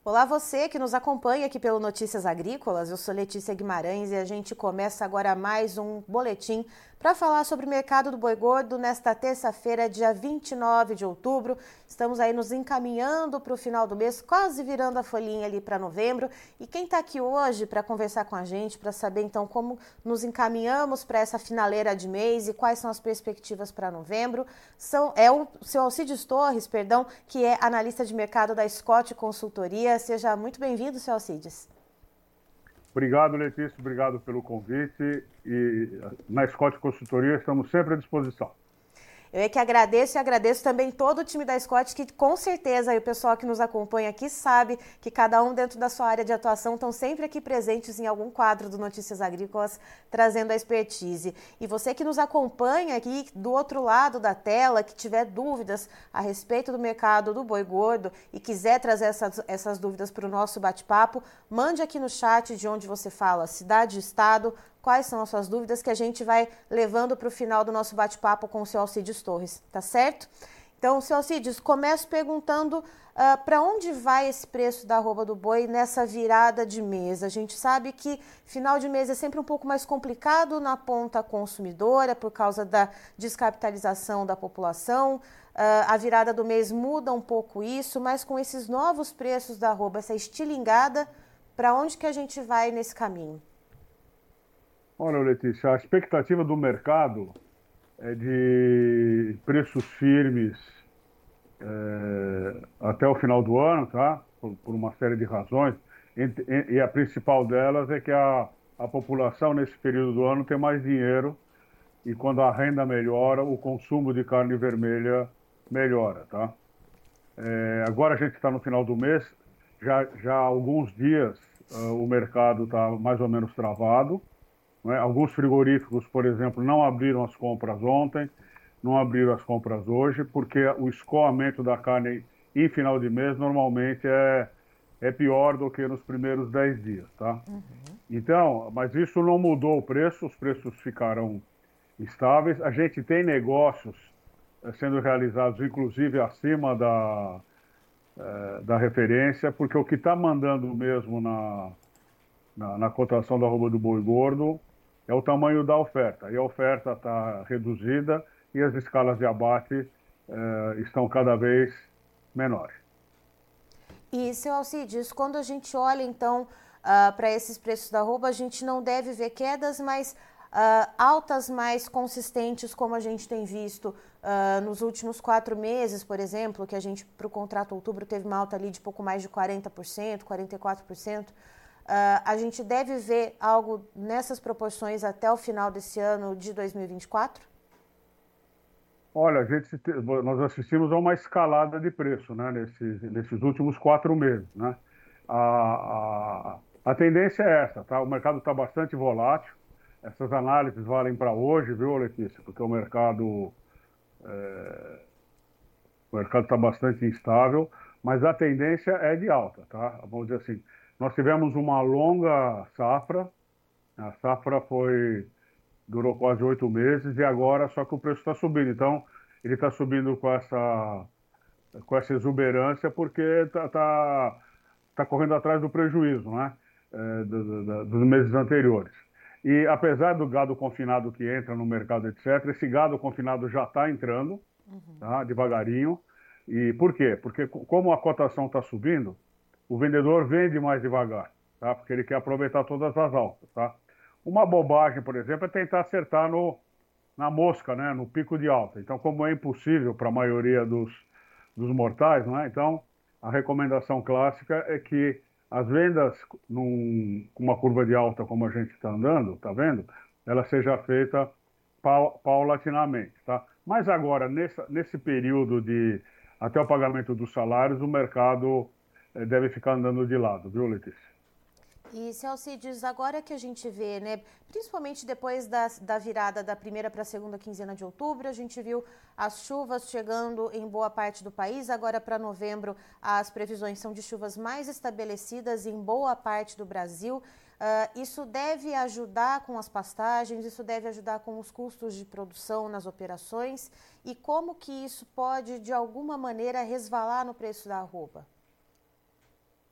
Olá, você que nos acompanha aqui pelo Notícias Agrícolas. Eu sou Letícia Guimarães e a gente começa agora mais um boletim para falar sobre o mercado do boi gordo nesta terça-feira, dia 29 de outubro. Estamos aí nos encaminhando para o final do mês, quase virando a folhinha ali para novembro. E quem está aqui hoje para conversar com a gente, para saber então como nos encaminhamos para essa finaleira de mês e quais são as perspectivas para novembro, é o seu Alcides Torres, que é analista de mercado da Scott Consultoria. Seja muito bem-vindo, seu Alcides. Obrigado, Letícia. Obrigado pelo convite. E na Scott Consultoria estamos sempre à disposição. Eu é que agradeço e agradeço também todo o time da Scott, que com certeza o pessoal que nos acompanha aqui sabe que cada um dentro da sua área de atuação estão sempre aqui presentes em algum quadro do Notícias Agrícolas, trazendo a expertise. E você que nos acompanha aqui do outro lado da tela, que tiver dúvidas a respeito do mercado do boi gordo e quiser trazer essas dúvidas para o nosso bate-papo, mande aqui no chat de onde você fala, cidade e estado, quais são as suas dúvidas que a gente vai levando para o final do nosso bate-papo com o seu Alcides Torres, tá certo? Então, seu Alcides, começo perguntando para onde vai esse preço da arroba do boi nessa virada de mês. A gente sabe que final de mês é sempre um pouco mais complicado na ponta consumidora por causa da descapitalização da população. A virada do mês muda um pouco isso, mas com esses novos preços da arroba, essa estilingada, para onde que a gente vai nesse caminho? Olha, Letícia, a expectativa do mercado é de preços firmes até o final do ano, tá? Por uma série de razões. E a principal delas é que a população, nesse período do ano, tem mais dinheiro e quando a renda melhora, o consumo de carne vermelha melhora, tá? Agora a gente está no final do mês, já há alguns dias o mercado está mais ou menos travado. Alguns frigoríficos, por exemplo, não abriram as compras ontem, não abriram as compras hoje, porque o escoamento da carne em final de mês normalmente é pior do que nos primeiros 10 dias, tá? Então, mas isso não mudou o preço, os preços ficaram estáveis. A gente tem negócios sendo realizados, inclusive acima da referência, porque o que está mandando mesmo na cotação da arroba do boi gordo é o tamanho da oferta. E a oferta está reduzida e as escalas de abate estão cada vez menores. E, seu Alcides, quando a gente olha, então, para esses preços da arroba, a gente não deve ver quedas, mas altas mais consistentes, como a gente tem visto nos últimos 4 meses, por exemplo, que a gente, para o contrato outubro, teve uma alta ali de pouco mais de 40%, 44%. A gente deve ver algo nessas proporções até o final desse ano de 2024? Olha, nós assistimos a uma escalada de preço, né, nesses últimos 4 meses, né? A tendência é essa, tá? O mercado está bastante volátil. Essas análises valem para hoje, viu, Letícia? Porque o mercado está bastante instável, mas a tendência é de alta, tá? Vamos dizer assim, nós tivemos uma longa safra, a safra durou quase 8 meses e agora só que o preço está subindo. Então, ele está subindo com essa exuberância porque tá correndo atrás do prejuízo, né? Dos meses anteriores. E apesar do gado confinado que entra no mercado, etc., esse gado confinado já está entrando, tá? Devagarinho. E por quê? Porque como a cotação está subindo, o vendedor vende mais devagar, tá? Porque ele quer aproveitar todas as altas, tá? Uma bobagem, por exemplo, é tentar acertar na mosca, né? No pico de alta. Então, como é impossível para a maioria dos mortais, né? Então, a recomendação clássica é que as vendas com uma curva de alta como a gente está andando, tá vendo? Ela seja feita paulatinamente, tá? Mas agora, nesse período até o pagamento dos salários, o mercado deve ficar andando de lado, viu, Letícia? E, seu Alcides, agora que a gente vê, né, principalmente depois da virada da primeira para a segunda quinzena de outubro, a gente viu as chuvas chegando em boa parte do país. Agora, para novembro, as previsões são de chuvas mais estabelecidas em boa parte do Brasil. Isso deve ajudar com as pastagens, isso deve ajudar com os custos de produção nas operações. E como que isso pode, de alguma maneira, resvalar no preço da arroba?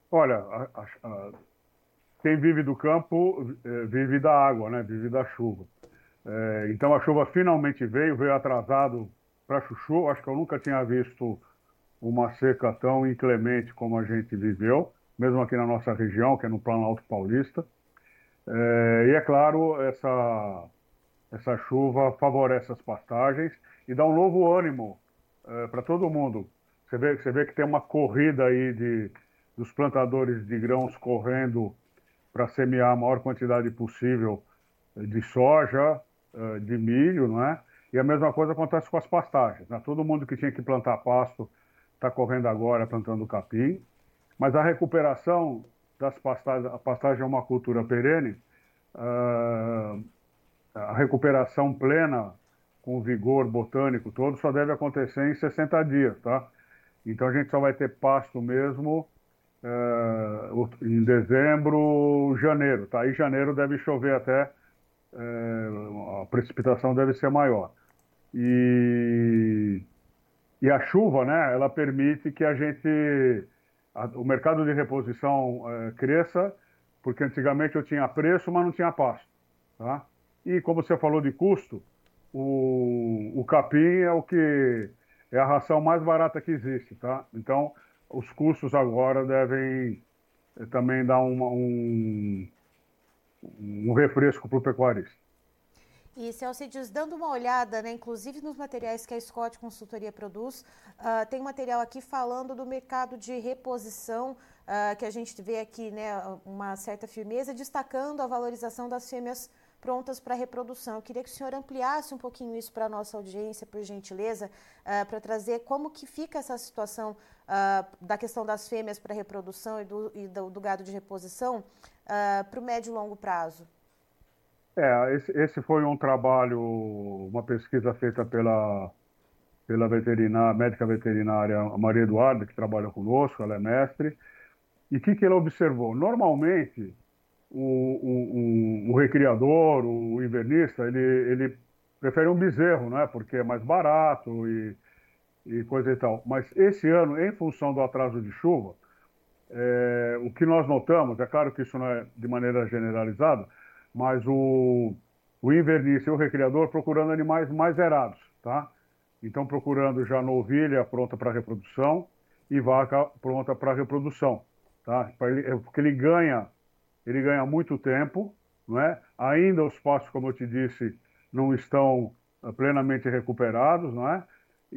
Olha, quem vive do campo vive da água, né? Vive da chuva. Então a chuva finalmente veio atrasado para chuchu. Acho que eu nunca tinha visto uma seca tão inclemente como a gente viveu, mesmo aqui na nossa região, que é no Planalto Paulista. E é claro, essa chuva favorece as pastagens e dá um novo ânimo para todo mundo. Você vê que tem uma corrida aí dos plantadores de grãos correndo para semear a maior quantidade possível de soja, de milho, não é? E a mesma coisa acontece com as pastagens, né? Todo mundo que tinha que plantar pasto está correndo agora plantando capim, mas a recuperação das pastagens, a pastagem é uma cultura perene, ah, a recuperação plena com o vigor botânico todo só deve acontecer em 60 dias, tá? Então a gente só vai ter pasto mesmo em dezembro, janeiro, tá? Em janeiro deve chover até, a precipitação deve ser maior. E, e a chuva, né, ela permite que o mercado de reposição cresça, porque antigamente eu tinha preço, mas não tinha pasto, tá? E como você falou de custo, o capim é é a ração mais barata que existe, tá? Então, os custos agora devem também dar um refresco para o pecuarista. E, seu Alcides, dando uma olhada, né, inclusive nos materiais que a Scott Consultoria produz, tem material aqui falando do mercado de reposição, que a gente vê aqui, né, uma certa firmeza, destacando a valorização das fêmeas prontas para reprodução. Eu queria que o senhor ampliasse um pouquinho isso para a nossa audiência, por gentileza, para trazer como que fica essa situação da questão das fêmeas para reprodução do gado de reposição para o médio e longo prazo. Esse foi um trabalho, uma pesquisa feita pela veterinária, médica veterinária Maria Eduarda, que trabalha conosco, ela é mestre. E o que ela observou? Normalmente, o recriador, o invernista, ele prefere um bezerro, né? Porque é mais barato e coisa e tal. Mas esse ano, em função do atraso de chuva, o que nós notamos, é claro que isso não é de maneira generalizada, mas o invernista e o recriador procurando animais mais zerados, tá? Então procurando já novilha pronta para reprodução e vaca pronta para reprodução, tá? Porque ele ganha muito tempo, não é? Ainda os pastos, como eu te disse, não estão plenamente recuperados, não é?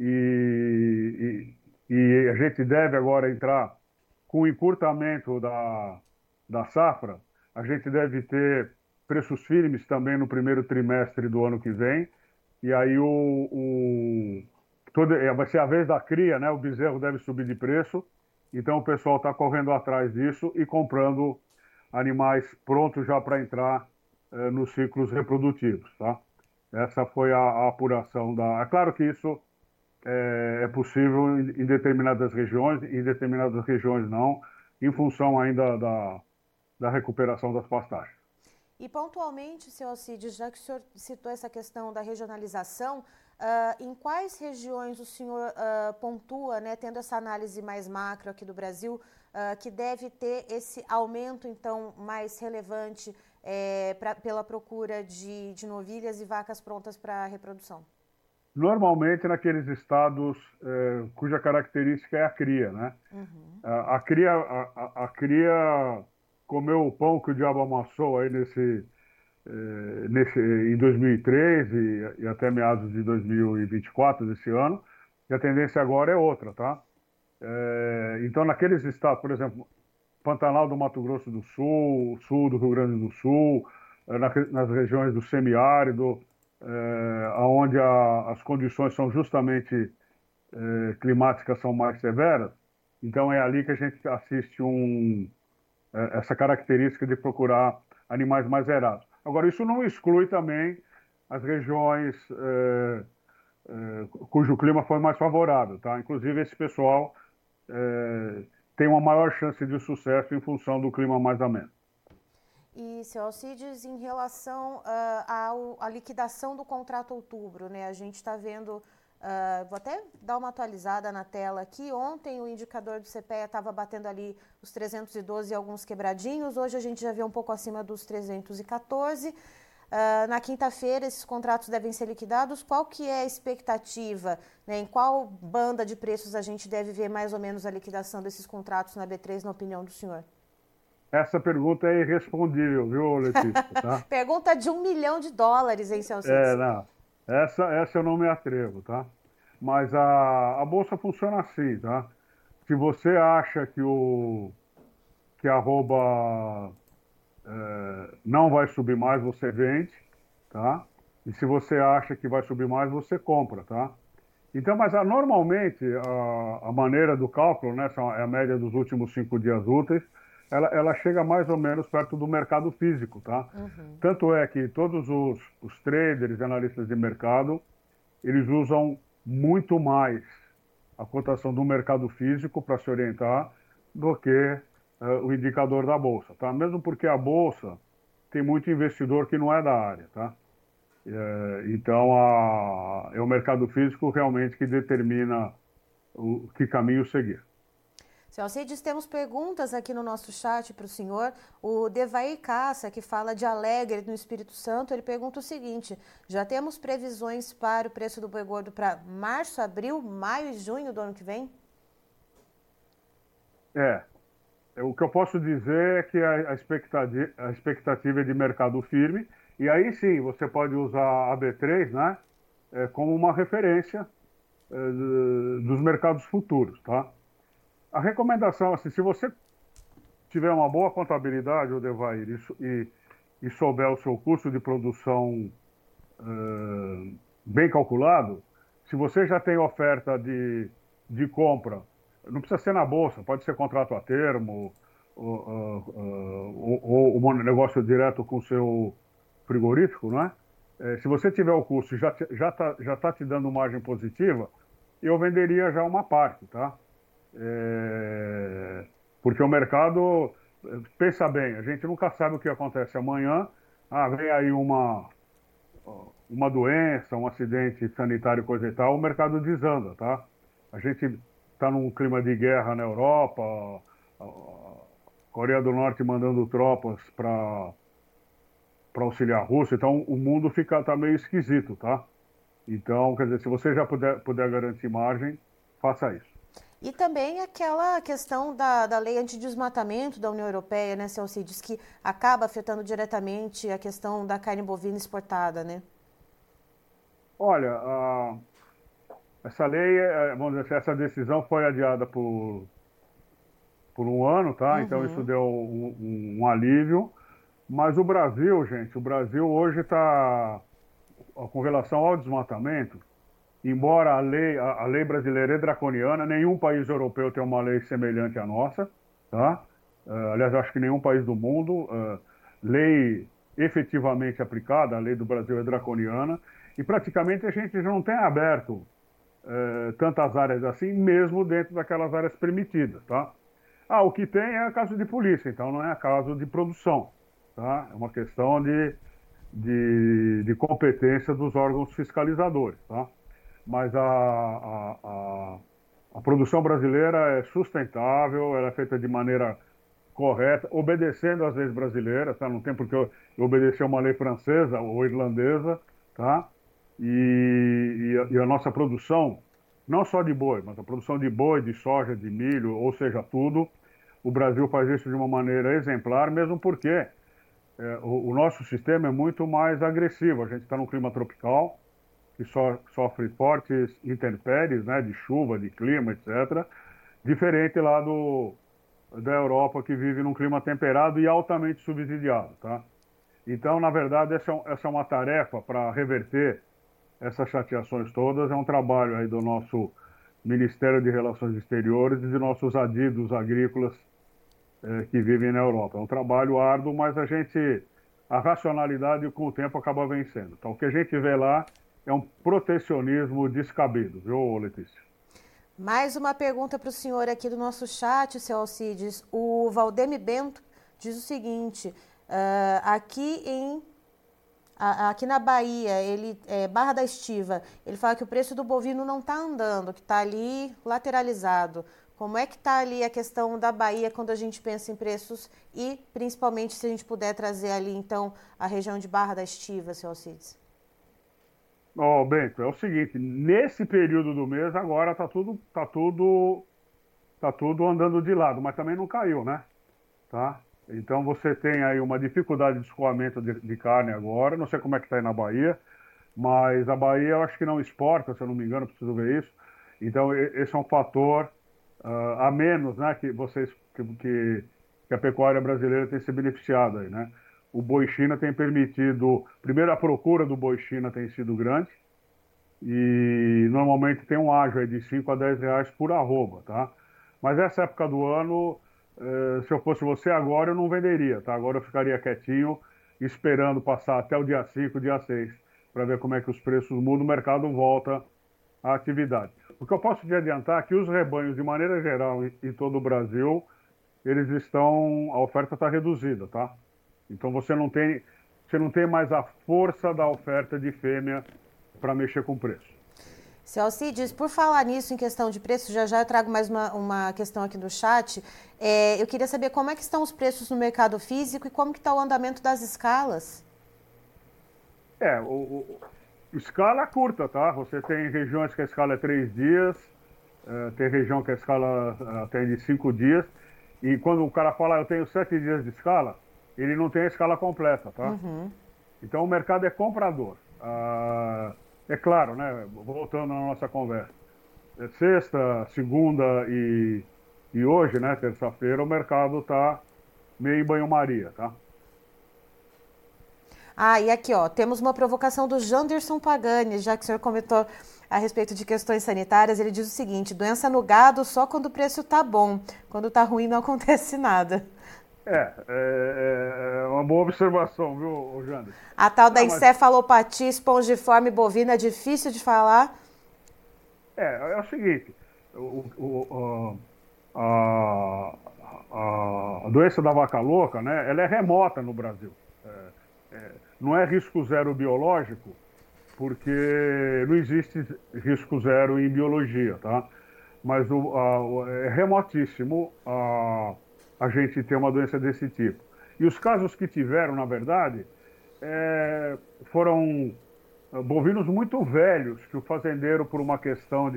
E a gente deve agora entrar com o encurtamento da safra, a gente deve ter preços firmes também no primeiro trimestre do ano que vem. E aí vai ser a vez da cria, né? O bezerro deve subir de preço. Então o pessoal está correndo atrás disso e comprando animais prontos já para entrar nos ciclos reprodutivos, tá? Essa foi a apuração da. É claro que isso é possível em determinadas regiões, em determinadas regiões não, em função ainda da recuperação das pastagens. E pontualmente, seu Alcides, já que o senhor citou essa questão da regionalização, em quais regiões o senhor pontua, né, tendo essa análise mais macro aqui do Brasil, que deve ter esse aumento, então, mais relevante pela procura de novilhas e vacas prontas para reprodução? Normalmente naqueles estados cuja característica é a cria, né? Uhum. A cria comeu o pão que o diabo amassou aí em 2003 e até meados de 2024 desse ano, e a tendência agora é outra, tá? Então, naqueles estados, por exemplo, Pantanal do Mato Grosso do Sul, sul do Rio Grande do Sul, nas regiões do semiárido, onde as condições são justamente climáticas são mais severas, então é ali que a gente assiste essa característica de procurar animais mais zerados. Agora, isso não exclui também as regiões cujo clima foi mais favorável, tá? Inclusive, esse pessoal tem uma maior chance de sucesso em função do clima mais ameno. E, seu Alcides, em relação à liquidação do contrato outubro, né? A gente está vendo Vou até dar uma atualizada na tela aqui. Ontem o indicador do CPEA estava batendo ali os 312 e alguns quebradinhos. Hoje a gente já vê um pouco acima dos 314. Na quinta-feira esses contratos devem ser liquidados. Qual que é a expectativa? Né? Em qual banda de preços a gente deve ver mais ou menos a liquidação desses contratos na B3, na opinião do senhor? Essa pergunta é irrespondível, viu, Letícia? Tá? Pergunta de $1 milhão, hein, seu É, Alcides? não. Essa eu não me atrevo, tá? Mas a bolsa funciona assim, tá? Se você acha que a arroba não vai subir mais, você vende, tá? E se você acha que vai subir mais, você compra, tá? Então, mas normalmente a maneira do cálculo, né, é a média dos últimos 5 dias úteis, ela chega mais ou menos perto do mercado físico, tá? Uhum. Tanto é que todos os traders e analistas de mercado, eles usam muito mais a cotação do mercado físico para se orientar do que o indicador da bolsa, tá? Mesmo porque a bolsa tem muito investidor que não é da área, tá? Então, é o mercado físico realmente que determina que caminho seguir. Seu Alcides, temos perguntas aqui no nosso chat para o senhor. O Devair Caça, que fala de Alegre no Espírito Santo, ele pergunta o seguinte: já temos previsões para o preço do boi gordo para março, abril, maio e junho do ano que vem? O que eu posso dizer é que a expectativa é de mercado firme, e aí sim você pode usar a B3, né, como uma referência dos mercados futuros, tá? A recomendação, assim, se você tiver uma boa contabilidade, Odevair, e souber o seu custo de produção bem calculado, se você já tem oferta de compra, não precisa ser na bolsa, pode ser contrato a termo, ou um negócio direto com o seu frigorífico, né? Se você tiver o custo e já tá te dando margem positiva, eu venderia já uma parte, tá? Porque o mercado, pensa bem, a gente nunca sabe o que acontece amanhã. Vem aí uma doença, um acidente sanitário, coisa e tal, o mercado desanda, tá? A gente está num clima de guerra na Europa, a Coreia do Norte mandando tropas para auxiliar a Rússia, então o mundo tá meio esquisito, tá? Então, quer dizer, se você já puder garantir margem, faça isso. E também aquela questão da lei antidesmatamento da União Europeia, né, seu Alcides, que acaba afetando diretamente a questão da carne bovina exportada, né? Olha, essa lei, vamos dizer assim, essa decisão foi adiada por um ano, tá? Então isso Uhum. deu um alívio. Mas o Brasil, gente, o Brasil hoje está, com relação ao desmatamento, embora a lei brasileira é draconiana, nenhum país europeu tem uma lei semelhante à nossa, tá? Aliás, acho que nenhum país do mundo, lei efetivamente aplicada, a lei do Brasil é draconiana, e praticamente a gente já não tem aberto tantas áreas assim, mesmo dentro daquelas áreas permitidas, tá? O que tem é caso de polícia, então não é caso de produção, tá? É uma questão de competência dos órgãos fiscalizadores, tá? Mas a produção brasileira é sustentável, ela é feita de maneira correta, obedecendo às leis brasileiras, tá? Não tem por que eu obedecer uma lei francesa ou irlandesa, tá? E a nossa produção, não só de boi, mas a produção de boi, de soja, de milho, ou seja, tudo, o Brasil faz isso de uma maneira exemplar, mesmo porque o nosso sistema é muito mais agressivo. A gente está num clima tropical, que sofre fortes intempéries, né, de chuva, de clima, etc., diferente lá da Europa, que vive num clima temperado e altamente subsidiado, tá? Então, na verdade, essa é uma tarefa para reverter essas chateações todas, é um trabalho aí do nosso Ministério de Relações Exteriores e de nossos adidos agrícolas que vivem na Europa. É um trabalho árduo, mas a racionalidade com o tempo acaba vencendo. Então, o que a gente vê lá é um protecionismo descabido, viu, Letícia? Mais uma pergunta para o senhor aqui do nosso chat, seu Alcides. O Valdemir Bento diz o seguinte: Aqui na Bahia, Barra da Estiva, ele fala que o preço do bovino não está andando, que está ali lateralizado. Como é que está ali a questão da Bahia quando a gente pensa em preços e, principalmente, se a gente puder trazer ali, então, a região de Barra da Estiva, seu Alcides? Ó, Bento, é o seguinte, nesse período do mês agora tá tudo andando de lado, mas também não caiu, né? Tá? Então você tem aí uma dificuldade de escoamento de carne agora, não sei como é que está aí na Bahia, mas a Bahia eu acho que não exporta, se eu não me engano, preciso ver isso. Então esse é um fator a menos, né, que a pecuária brasileira tem se beneficiado aí, né? O boi China tem permitido, primeiro a procura do boi China tem sido grande e normalmente tem um ágio aí de 5 a 10 reais por arroba, tá? Mas essa época do ano, se eu fosse você agora, eu não venderia, tá? Agora eu ficaria quietinho, esperando passar até o dia 5, dia 6, para ver como é que os preços mudam, o mercado volta à atividade. O que eu posso te adiantar é que os rebanhos, de maneira geral, em todo o Brasil, a oferta está reduzida, tá? Então você não tem mais a força da oferta de fêmea para mexer com o preço. Seu Alcides, por falar nisso, em questão de preço, já já eu trago mais uma questão aqui do chat. Eu queria saber como é que estão os preços no mercado físico e como que está o andamento das escalas. Escala curta, tá? Você tem regiões que a escala é 3 dias, tem região que a escala tem de 5 dias, e quando o cara fala eu tenho 7 dias de escala, ele não tem a escala completa, tá? Uhum. Então o mercado é comprador. É claro, né? Voltando à nossa conversa. Sexta, segunda e hoje, né? Terça-feira, o mercado está meio em banho-maria, tá? E aqui, ó, temos uma provocação do Janderson Pagani, já que o senhor comentou a respeito de questões sanitárias. Ele diz o seguinte: doença no gado só quando o preço tá bom, quando tá ruim não acontece nada. É uma boa observação, viu, Jander? A tal da Não, mas encefalopatia espongiforme bovina é difícil de falar? é o seguinte, a, a doença da vaca louca, né, ela é remota no Brasil. Não é risco zero biológico, porque não existe risco zero em biologia, tá? Mas é remotíssimo a gente ter uma doença desse tipo. E os casos que tiveram, na verdade, foram bovinos muito velhos, que o fazendeiro, por uma questão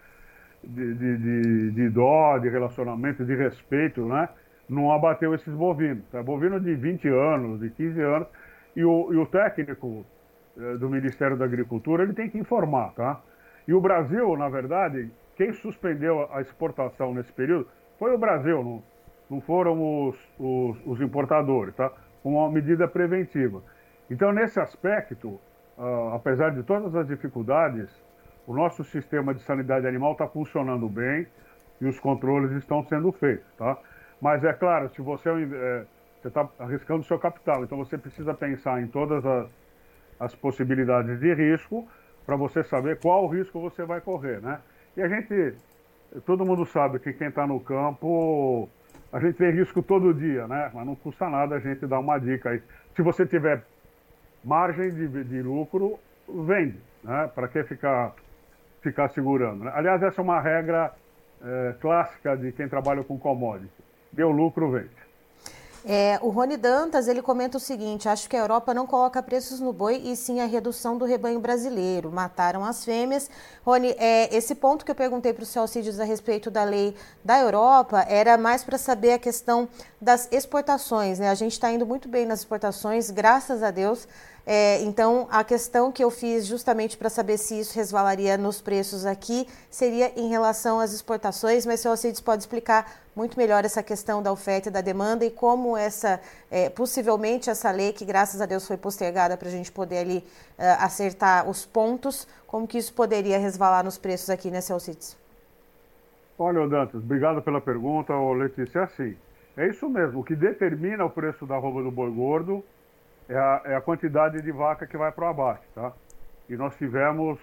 de dó, de relacionamento, de respeito, né, não abateu esses bovinos. É bovino de 20 anos, de 15 anos, e o técnico do Ministério da Agricultura, ele tem que informar, tá? E o Brasil, na verdade, quem suspendeu a exportação nesse período foi o Brasil, não foram os importadores, tá? Uma medida preventiva. Então, nesse aspecto, apesar de todas as dificuldades, o nosso sistema de sanidade animal está funcionando bem e os controles estão sendo feitos, tá? Mas é claro, se você está arriscando o seu capital, então você precisa pensar em todas as possibilidades de risco para você saber qual risco você vai correr, né? E todo mundo sabe que quem está no campo, a gente tem risco todo dia, né? Mas não custa nada a gente dar uma dica aí. Se você tiver margem de lucro, vende, né? Para que ficar segurando, né? Aliás, essa é uma regra clássica de quem trabalha com commodity. Deu lucro, vende. O Rony Dantas, ele comenta o seguinte: acho que a Europa não coloca preços no boi e sim a redução do rebanho brasileiro. Mataram as fêmeas. Rony, esse ponto que eu perguntei para o seu Alcides a respeito da lei da Europa era mais para saber a questão das exportações, né? A gente está indo muito bem nas exportações, graças a Deus. Então, a questão que eu fiz justamente para saber se isso resvalaria nos preços aqui seria em relação às exportações, mas o seu Alcides pode explicar muito melhor essa questão da oferta e da demanda e como possivelmente essa lei, que graças a Deus foi postergada para a gente poder ali acertar os pontos, como que isso poderia resvalar nos preços aqui, né, seu Alcides? Olha, Dantas, obrigado pela pergunta, Letícia. É isso mesmo, o que determina o preço da arroba do boi gordo é a quantidade de vaca que vai para o abate, tá? E nós tivemos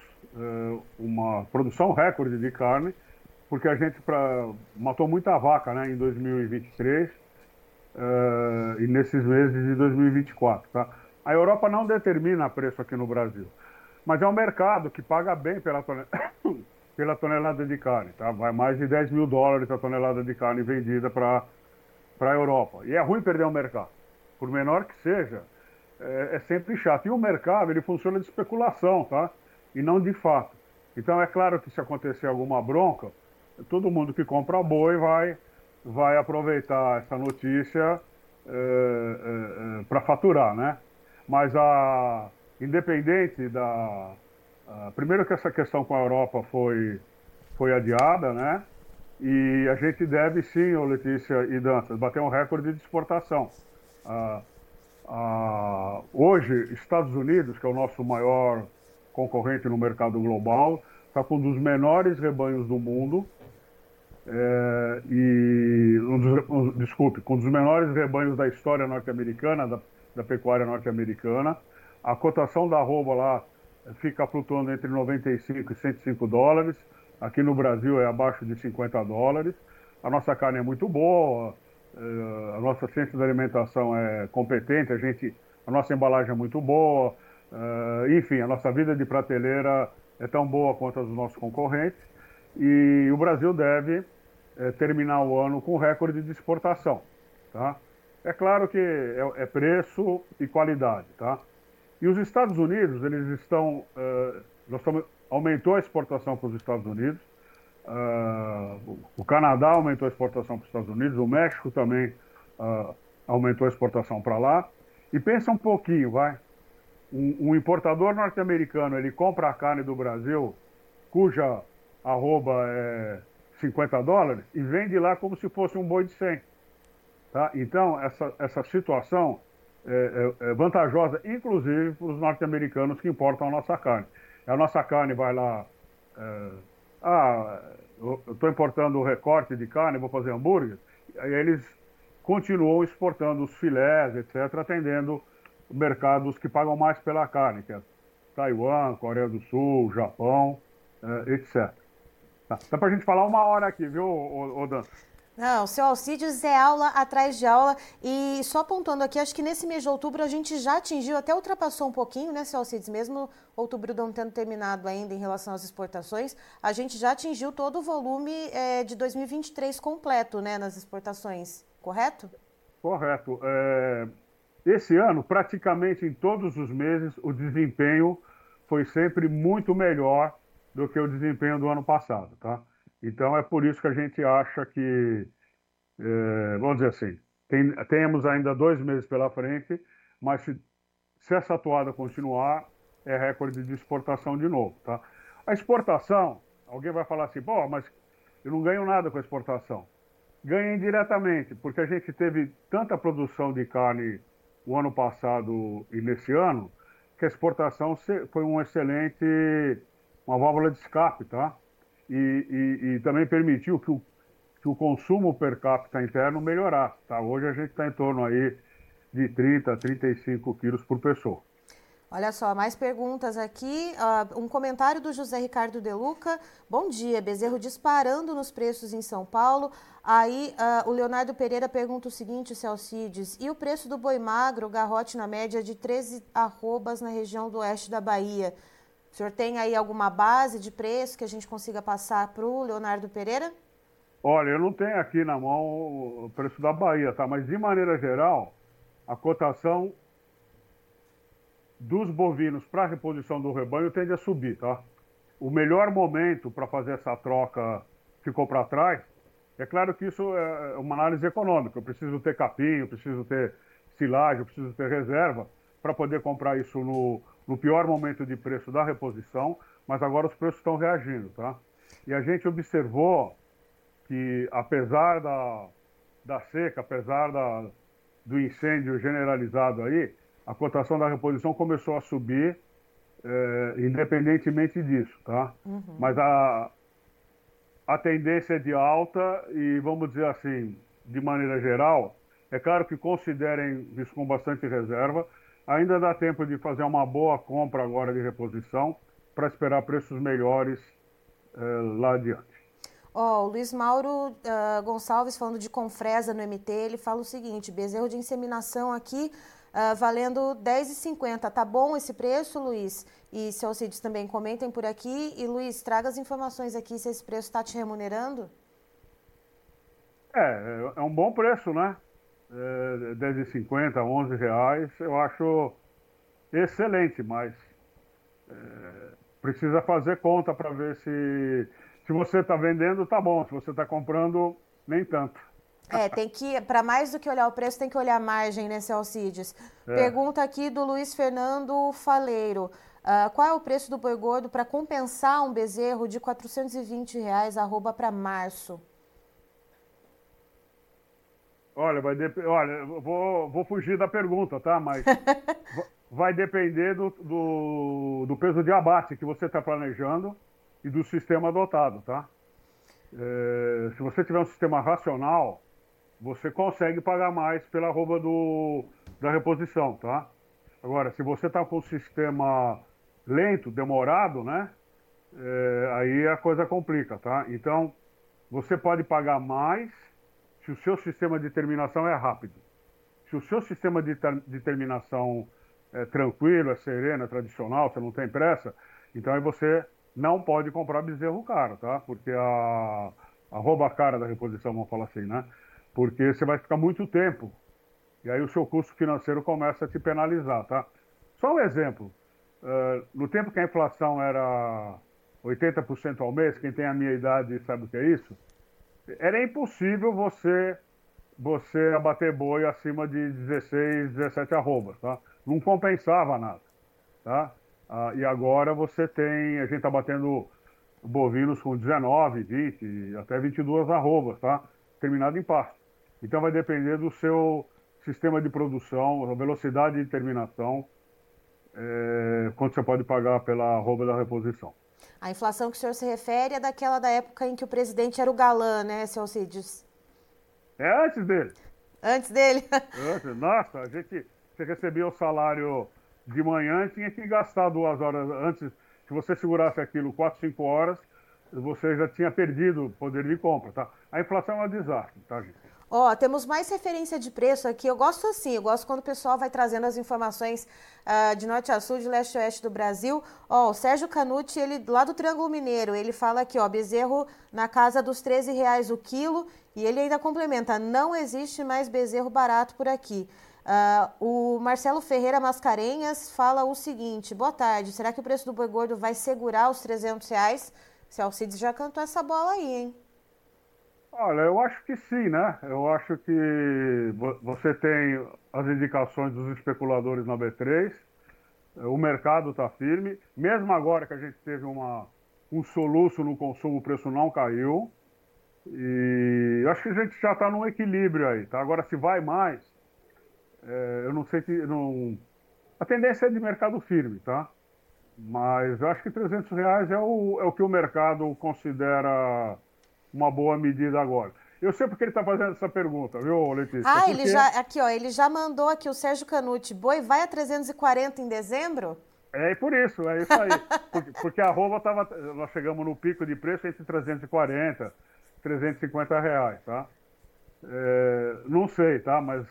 uma produção recorde de carne, porque a gente matou muita vaca, né, em 2023 e nesses meses de 2024, tá? A Europa não determina preço aqui no Brasil, mas é um mercado que paga bem pela tonelada de carne, tá? Vai mais de 10 mil dólares a tonelada de carne vendida para a Europa. E é ruim perder o mercado. Por menor que seja, é sempre chato. E o mercado, ele funciona de especulação, tá? E não de fato. Então, é claro que se acontecer alguma bronca, todo mundo que compra boi vai aproveitar essa notícia para faturar, né? Mas independente primeiro que essa questão com a Europa foi adiada, né? E a gente deve sim, ô Letícia e Dantas, bater um recorde de exportação. Ah, hoje, Estados Unidos, que é o nosso maior concorrente no mercado global, está com um dos menores rebanhos do mundo, desculpe, com um dos menores rebanhos da história norte-americana, da pecuária norte-americana. A cotação da arroba lá fica flutuando entre 95 e 105 dólares. Aqui no Brasil é abaixo de 50 dólares. A nossa carne é muito boa, a nossa ciência da alimentação é competente, a nossa embalagem é muito boa, enfim, a nossa vida de prateleira é tão boa quanto a dos nossos concorrentes. E o Brasil deve terminar o ano com recorde de exportação, tá? É claro que é preço e qualidade, tá? E os Estados Unidos, eles estão... aumentou a exportação para os Estados Unidos, o Canadá aumentou a exportação para os Estados Unidos, o México também aumentou a exportação para lá. E pensa um pouquinho, vai. Um importador norte-americano, ele compra a carne do Brasil, cuja arroba é 50 dólares, e vende lá como se fosse um boi de 100. Tá? Então, essa situação é vantajosa, inclusive para os norte-americanos que importam a nossa carne. A nossa carne vai lá... eu estou importando o recorte de carne, vou fazer hambúrguer. Aí eles continuam exportando os filés, etc., atendendo mercados que pagam mais pela carne, que é Taiwan, Coreia do Sul, Japão, etc. Tá. Dá para a gente falar uma hora aqui, viu, Dan? Não, seu Alcides é aula atrás de aula. E só apontando aqui, acho que nesse mês de outubro a gente já atingiu, até ultrapassou um pouquinho, né, seu Alcides? Mesmo outubro não tendo terminado ainda em relação às exportações, a gente já atingiu todo o volume de 2023 completo, né, nas exportações, correto? Correto. Esse ano, praticamente em todos os meses, o desempenho foi sempre muito melhor do que o desempenho do ano passado, tá? Então, é por isso que a gente acha que, vamos dizer assim, temos ainda 2 meses pela frente, mas se essa atuada continuar, é recorde de exportação de novo, tá? A exportação, alguém vai falar assim, pô, mas eu não ganho nada com a exportação. Ganha indiretamente, porque a gente teve tanta produção de carne o ano passado e nesse ano, que a exportação foi uma válvula de escape, tá? E também permitiu que o consumo per capita interno melhorasse, tá? Hoje a gente está em torno aí de 30 a 35 quilos por pessoa. Olha só, mais perguntas aqui. Um comentário do José Ricardo De Luca. Bom dia, bezerro disparando nos preços em São Paulo. Aí o Leonardo Pereira pergunta o seguinte, Celcides, e o preço do boi magro, garrote na média de 13 arrobas na região do oeste da Bahia? O senhor tem aí alguma base de preço que a gente consiga passar para o Leonardo Pereira? Olha, eu não tenho aqui na mão o preço da Bahia, tá? Mas de maneira geral, a cotação dos bovinos para a reposição do rebanho tende a subir, tá? O melhor momento para fazer essa troca ficou para trás. É claro que isso é uma análise econômica. Eu preciso ter capim, eu preciso ter silagem, eu preciso ter reserva para poder comprar isso no pior momento de preço da reposição, mas agora os preços estão reagindo, tá? E a gente observou que, apesar da seca, apesar do incêndio generalizado aí, a cotação da reposição começou a subir, independentemente disso, tá? Uhum. Mas a tendência é de alta e, vamos dizer assim, de maneira geral, é claro que considerem isso com bastante reserva, ainda dá tempo de fazer uma boa compra agora de reposição para esperar preços melhores lá adiante. O Luiz Mauro Gonçalves, falando de Confresa no MT, ele fala o seguinte, bezerro de inseminação aqui valendo R$10,50. Tá bom esse preço, Luiz? E seu Alcides também comentem por aqui. E Luiz, traga as informações aqui se esse preço está te remunerando. É um bom preço, né? R$10,50, R$11, eu acho excelente, mas precisa fazer conta para ver se você está vendendo, tá bom. Se você está comprando, nem tanto. Tem que, para mais do que olhar o preço, tem que olhar a margem, né, seu Alcides? É. Pergunta aqui do Luiz Fernando Faleiro. Qual é o preço do boi gordo para compensar um bezerro de R$420, arroba para março? Olha, olha, eu vou fugir da pergunta, tá? Mas vai depender do peso de abate que você está planejando e do sistema adotado, tá? Se você tiver um sistema racional, você consegue pagar mais pela arroba da reposição, tá? Agora, se você está com um sistema lento, demorado, né? Aí a coisa complica, tá? Então, você pode pagar mais se o seu sistema de terminação é rápido. Se o seu sistema de terminação é tranquilo, é sereno, é tradicional, você não tem pressa, então aí você não pode comprar bezerro caro, tá? Porque a rouba cara da reposição, vamos falar assim, né? Porque você vai ficar muito tempo e aí o seu custo financeiro começa a te penalizar, tá? Só um exemplo. No tempo que a inflação era 80% ao mês, quem tem a minha idade sabe o que é isso, era impossível você abater boi acima de 16, 17 arrobas, tá? Não compensava nada, tá? E agora a gente está batendo bovinos com 19, 20, até 22 arrobas, tá? Terminado em pasto. Então vai depender do seu sistema de produção, a velocidade de terminação, quanto você pode pagar pela arroba da reposição. A inflação que o senhor se refere é daquela da época em que o presidente era o galã, né, seu Alcides? É antes dele. Antes dele? Nossa, você recebia o salário de manhã e tinha que gastar 2 horas antes. Se você segurasse aquilo 4, 5 horas, você já tinha perdido o poder de compra, tá? A inflação é um desastre, tá, gente? Temos mais referência de preço aqui. Eu gosto assim, eu gosto quando o pessoal vai trazendo as informações de norte a sul, de leste a oeste do Brasil. O Sérgio Canucci, ele lá do Triângulo Mineiro, ele fala aqui, bezerro na casa dos R$13 o quilo, e ele ainda complementa, não existe mais bezerro barato por aqui. O Marcelo Ferreira Mascarenhas fala o seguinte: boa tarde, será que o preço do boi gordo vai segurar os R$300? Se Alcides já cantou essa bola aí, hein? Olha, eu acho que sim, né? Eu acho que você tem as indicações dos especuladores na B3, o mercado está firme, mesmo agora que a gente teve um soluço no consumo, o preço não caiu, e eu acho que a gente já está num equilíbrio aí, tá? Agora, se vai mais, eu não sei que... Não... A tendência é de mercado firme, tá? Mas eu acho que R$300 é o que o mercado considera uma boa medida agora. Eu sei porque ele está fazendo essa pergunta, viu, Letícia? Ele já mandou aqui o Sérgio Canucci. Boi vai a 340 em dezembro? É isso aí. Porque a arroba nós chegamos no pico de preço entre 340, R$350, tá? Não sei, tá? Mas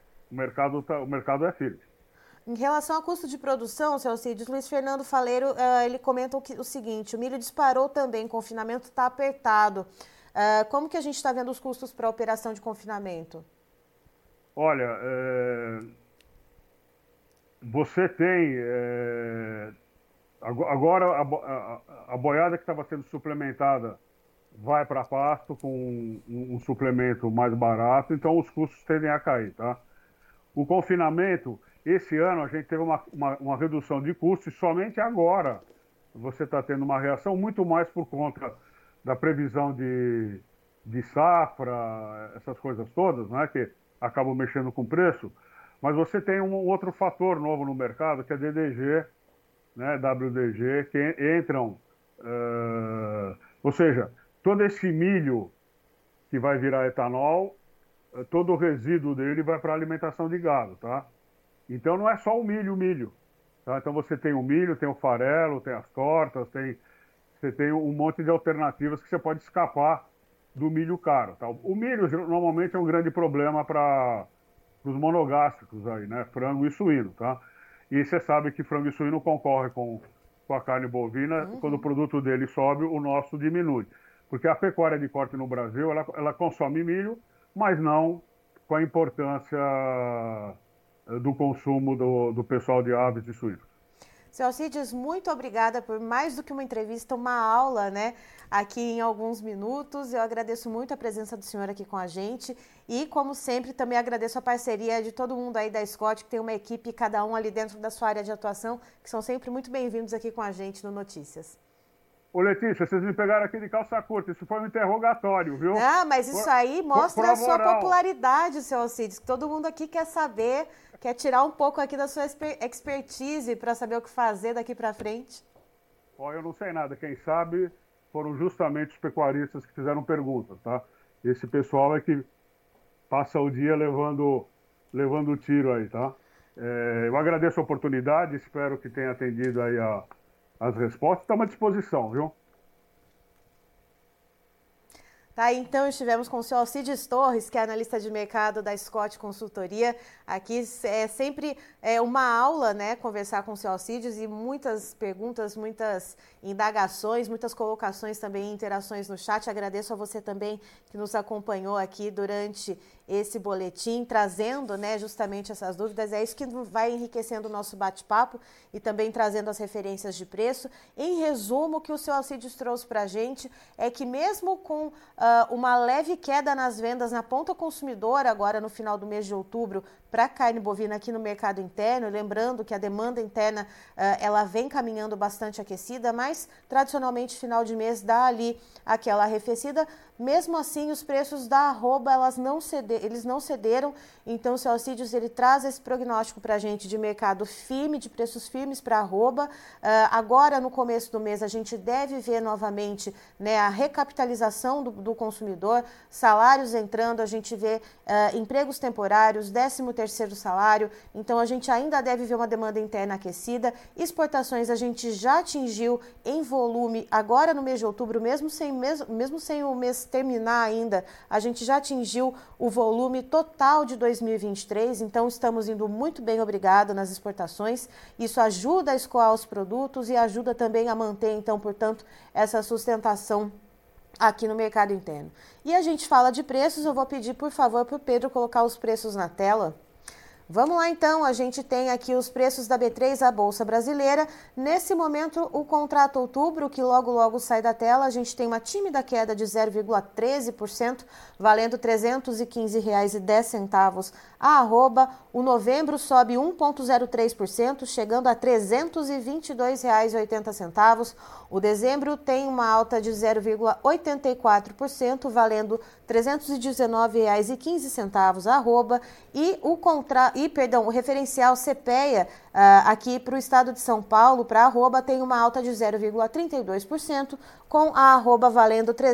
o mercado é firme. Em relação ao custo de produção, seu Alcides, Luiz Fernando Faleiro, ele comenta o seguinte: o milho disparou também, confinamento está apertado. Como que a gente está vendo os custos para a operação de confinamento? Olha, você tem... agora a boiada que estava sendo suplementada vai para pasto com um suplemento mais barato, então os custos tendem a cair, tá? O confinamento, esse ano a gente teve uma redução de custos e somente agora você está tendo uma reação muito mais por conta da previsão de safra, essas coisas todas, né, que acabam mexendo com o preço, mas você tem um outro fator novo no mercado, que é DDG, né, WDG, que entram, ou seja, todo esse milho que vai virar etanol, todo o resíduo dele vai para a alimentação de gado, tá? Então não é só o milho, tá? Então você tem o milho, tem o farelo, tem as tortas, você tem um monte de alternativas que você pode escapar do milho caro, tá? O milho normalmente é um grande problema para monogástricos aí, né? Frango e suíno, tá? E você sabe que frango e suíno concorrem com a carne bovina. Quando o produto dele sobe, o nosso diminui. Porque a pecuária de corte no Brasil, ela consome milho, mas não com a importância do consumo do pessoal de aves e suínos. Seu Alcides, muito obrigada por mais do que uma entrevista, uma aula, né, aqui em alguns minutos. Eu agradeço muito a presença do senhor aqui com a gente e, como sempre, também agradeço a parceria de todo mundo aí da Scott, que tem uma equipe, cada um ali dentro da sua área de atuação, que são sempre muito bem-vindos aqui com a gente no Notícias. Ô, Letícia, vocês me pegaram aqui de calça curta, isso foi um interrogatório, viu? Ah, mas isso aí mostra a sua popularidade, seu Alcides, que todo mundo aqui quer saber, quer tirar um pouco aqui da sua expertise para saber o que fazer daqui para frente. Ó, eu não sei nada, quem sabe foram justamente os pecuaristas que fizeram perguntas, tá? Esse pessoal é que passa o dia levando tiro aí, tá? Eu agradeço a oportunidade, espero que tenha atendido aí as respostas. Estamos à disposição, viu? Tá, então estivemos com o senhor Alcides Torres, que é analista de mercado da Scott Consultoria. Aqui é sempre uma aula, né, conversar com o senhor Alcides e muitas perguntas, muitas indagações, muitas colocações também, interações no chat. Agradeço a você também que nos acompanhou aqui durante esse boletim, trazendo, né, justamente essas dúvidas. É isso que vai enriquecendo o nosso bate-papo e também trazendo as referências de preço. Em resumo, o que o senhor Alcides trouxe para a gente é que mesmo com uma leve queda nas vendas na ponta consumidora agora no final do mês de outubro para carne bovina aqui no mercado interno, lembrando que a demanda interna ela vem caminhando bastante aquecida, mas tradicionalmente final de mês dá ali aquela arrefecida. Mesmo assim, os preços da arroba eles não cederam. Então, o seu Alcides ele traz esse prognóstico para a gente de mercado firme, de preços firmes para a arroba. Agora, no começo do mês, a gente deve ver novamente, né, a recapitalização do consumidor, salários entrando, a gente vê empregos temporários, 13º salário. Então, a gente ainda deve ver uma demanda interna aquecida. Exportações a gente já atingiu em volume agora no mês de outubro, mesmo sem o mês terminar ainda, a gente já atingiu o volume total de 2023, então estamos indo muito bem, obrigado, nas exportações. Isso ajuda a escoar os produtos e ajuda também a manter, então, portanto, essa sustentação aqui no mercado interno. E a gente fala de preços, eu vou pedir, por favor, para o Pedro colocar os preços na tela. Vamos lá então, a gente tem aqui os preços da B3, a Bolsa Brasileira. Nesse momento, o contrato outubro, que logo sai da tela, a gente tem uma tímida queda de 0,13%, valendo R$ 315,10 a arroba. O novembro sobe 1,03%, chegando a R$ 322,80. O dezembro tem uma alta de 0,84%, valendo R$ 319,15 a arroba. E o referencial CPEA aqui para o estado de São Paulo, para a arroba, tem uma alta de 0,32%, com a arroba valendo R$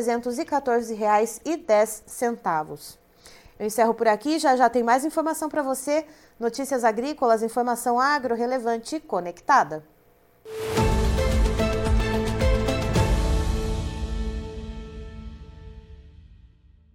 314,10. Eu encerro por aqui, já tem mais informação para você. Notícias agrícolas, informação agro relevante e conectada.